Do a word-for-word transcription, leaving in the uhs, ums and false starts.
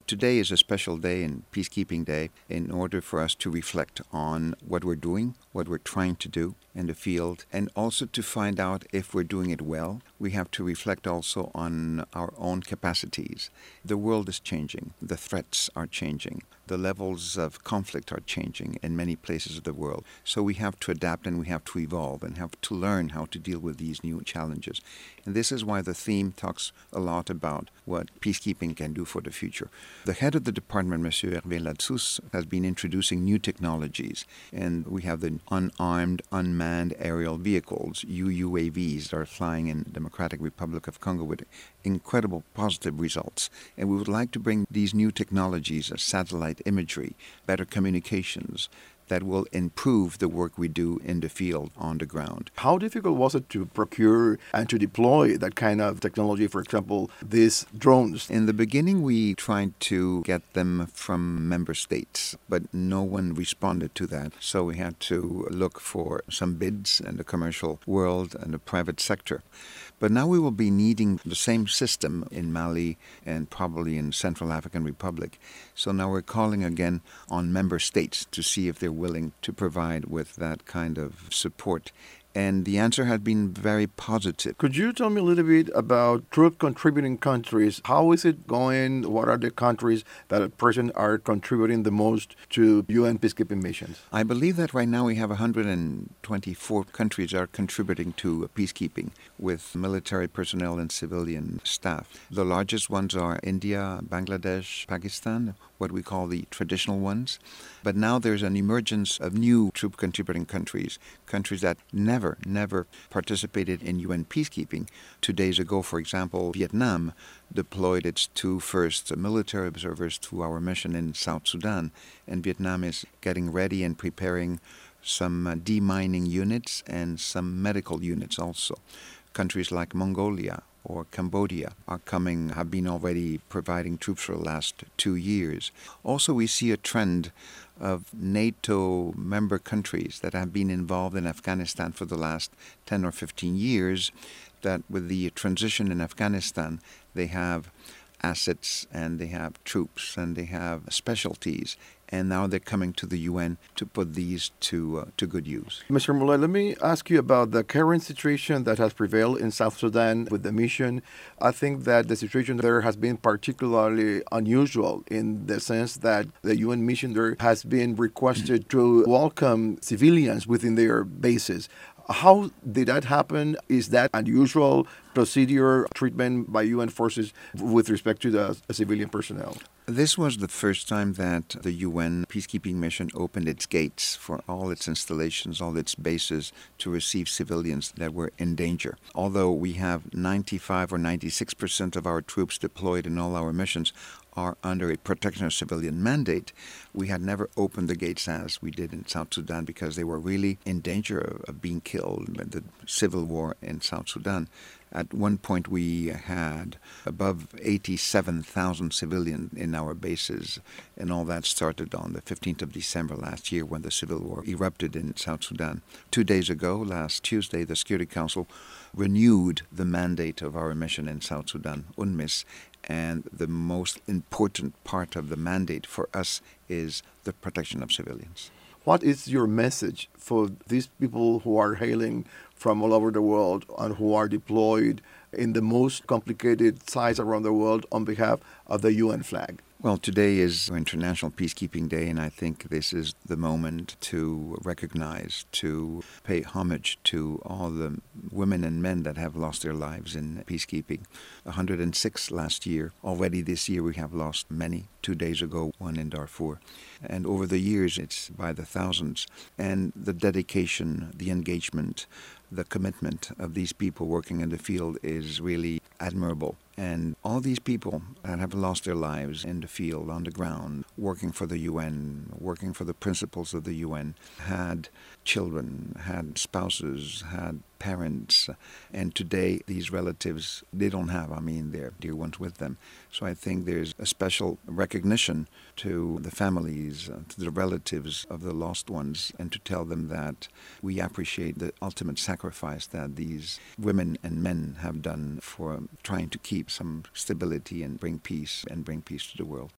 Today is a special day and Peacekeeping Day in order for us to reflect on what we're doing, what we're trying to do in the field, and also to find out if we're doing it well. We have to reflect also on our own capacities. The world is changing. The threats are changing. The levels of conflict are changing in many places of the world. So we have to adapt and we have to evolve and have to learn how to deal with these new challenges. And this is why the theme talks a lot about what peacekeeping can do for the future. The head of the department, Monsieur Hervé Ladsous, has been introducing new technologies. And we have the unarmed, unmanned aerial vehicles, U U A Vs, that are flying in the Democratic Republic of Congo with incredible positive results. And we would like to bring these new technologies, as satellite imagery, better communications, that will improve the work we do in the field on the ground. How difficult was it to procure and to deploy that kind of technology, for example, these drones? In the beginning, we tried to get them from member states, but no one responded to that. So we had to look for some bids in the commercial world and the private sector. But now we will be needing the same system in Mali and probably in Central African Republic. So now we're calling again on member states to see if they're willing to provide with that kind of support. And the answer has been very positive. Could you tell me a little bit about troop contributing countries? How is it going? What are the countries that at present are contributing the most to U N peacekeeping missions? I believe that right now we have one hundred twenty-four countries that are contributing to peacekeeping with military personnel and civilian staff. The largest ones are India, Bangladesh, Pakistan, what we call the traditional ones. But now there's an emergence of new troop contributing countries, countries that never, never participated in U N peacekeeping. Two days ago, for example, Vietnam deployed its two first military observers to our mission in South Sudan, and Vietnam is getting ready and preparing some uh, demining units and some medical units also. Countries like Mongolia or Cambodia are coming, have been already providing troops for the last two years. Also, we see a trend of NATO member countries that have been involved in Afghanistan for the last ten or fifteen years, that with the transition in Afghanistan, they have assets and they have troops and they have specialties. And now they're coming to the U N to put these to uh, to good use. Mister Moulay, let me ask you about the current situation that has prevailed in South Sudan with the mission. I think that the situation there has been particularly unusual in the sense that the U N mission there has been requested to welcome civilians within their bases. How did that happen? Is that unusual procedure treatment by U N forces with respect to the civilian personnel? This was the first time that the U N peacekeeping mission opened its gates for all its installations, all its bases to receive civilians that were in danger. Although we have ninety-five or ninety-six percent of our troops deployed in all our missions are under a protection of civilian mandate, we had never opened the gates as we did in South Sudan because they were really in danger of, of being killed in the civil war in South Sudan. At one point, we had above eighty-seven thousand civilians in our bases, and all that started on the fifteenth of December last year when the civil war erupted in South Sudan. Two days ago, last Tuesday, the Security Council renewed the mandate of our mission in South Sudan, UNMISS, and the most important part of the mandate for us is the protection of civilians. What is your message for these people who are hailing from all over the world and who are deployed in the most complicated sites around the world on behalf of the U N flag? Well, today is International Peacekeeping Day, and I think this is the moment to recognize, to pay homage to all the women and men that have lost their lives in peacekeeping. one hundred six last year. Already this year we have lost many. Two days ago, one in Darfur. And over the years, it's by the thousands. And the dedication, the engagement, the commitment of these people working in the field is really admirable. And all these people that have lost their lives in the field, on the ground, working for the U N, working for the principles of the U N, had children, had spouses, had parents, and today these relatives, they don't have, I mean, their dear ones with them. So I think there's a special recognition to the families, uh, to the relatives of the lost ones, and to tell them that we appreciate the ultimate sacrifice that these women and men have done for trying to keep some stability and bring peace and bring peace to the world.